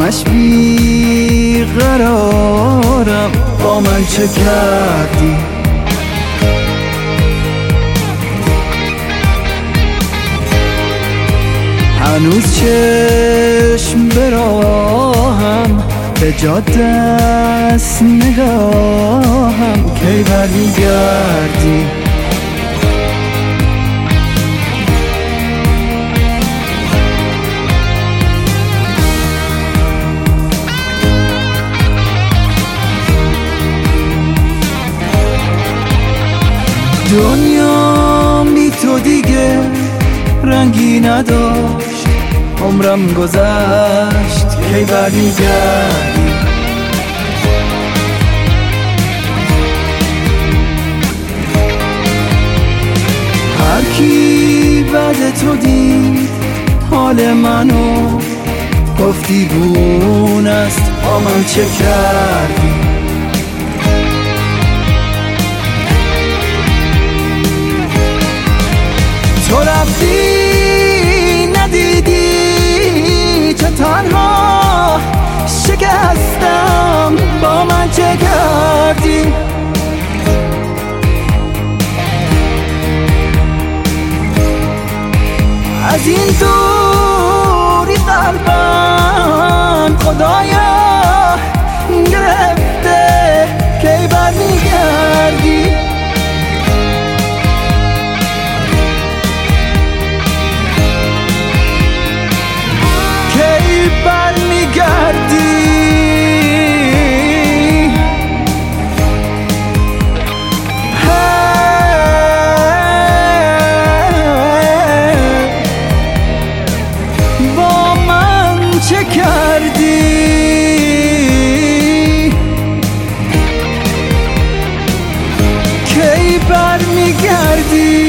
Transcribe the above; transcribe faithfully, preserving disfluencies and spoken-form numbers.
همش بی قرارم، با من چه کردی؟ هنوز چشم براهم، به جا دست نگاهم، کی برمیگردی؟ دنیا بی تو دیگه رنگی نداشت، عمرم گذشت، کی برمیگردی؟ هر کی بعد تو دید حال منو، گفتی بون است، با من چه کردی؟ تو رفتی ندیدی چه تنها شکستم، با من چه کردی؟ از این دوری قلبم خدایا گرفته، کی برمیگردی؟ کی برمیگردی؟ با من چه کردی؟ کی برمیگردی؟